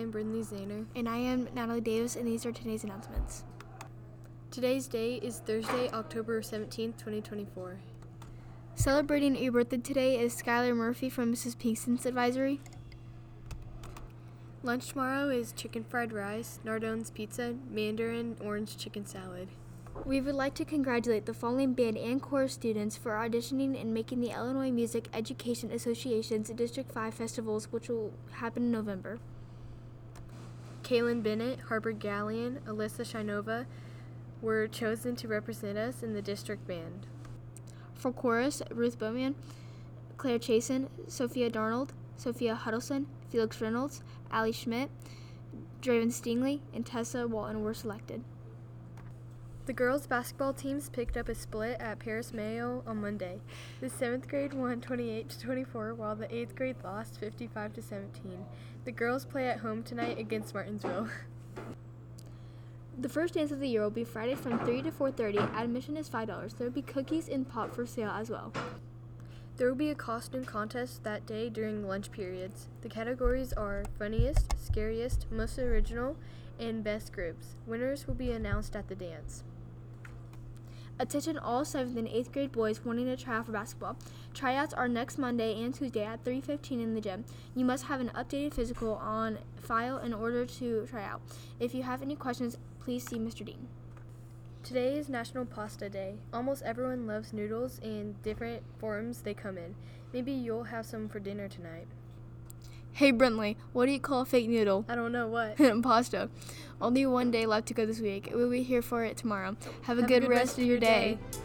am Brindley Zahner. And I am Natalie Davis, and these are today's announcements. Today's day is Thursday, October 17th, 2024. Celebrating a birthday today is Skylar Murphy from Mrs. Pinkston's Advisory. Lunch tomorrow is chicken fried rice, Nardone's pizza, mandarin orange chicken salad. We would like to congratulate the following band and chorus students for auditioning and making the Illinois Music Education Association's District 5 festivals, which will happen in November. Kaylin Bennett, Harper Gallion, Alyssa Shinova were chosen to represent us in the district band. For chorus, Ruth Bowman, Claire Chasen, Sophia Darnold, Sophia Huddleston, Felix Reynolds, Allie Schmidt, Draven Stingley, and Tessa Walton were selected. The girls' basketball teams picked up a split at Paris Mayo on Monday. The 7th grade won 28-24, while the 8th grade lost 55-17. The girls play at home tonight against Martinsville. The first dance of the year will be Friday from 3 to 4:30. Admission is $5. There will be cookies and pop for sale as well. There will be a costume contest that day during lunch periods. The categories are funniest, scariest, most original, and best groups. Winners will be announced at the dance. Attention all 7th and 8th grade boys wanting to try out for basketball. Tryouts are next Monday and Tuesday at 3:15 in the gym. You must have an updated physical on file in order to try out. If you have any questions, please see Mr. Dean. Today is National Pasta Day. Almost everyone loves noodles in different forms they come in. Maybe you'll have some for dinner tonight. Hey Brentley, what do you call a fake noodle? I don't know what. Pasta. Only one day left to go this week. We'll be here for it tomorrow. Have a good rest of your day.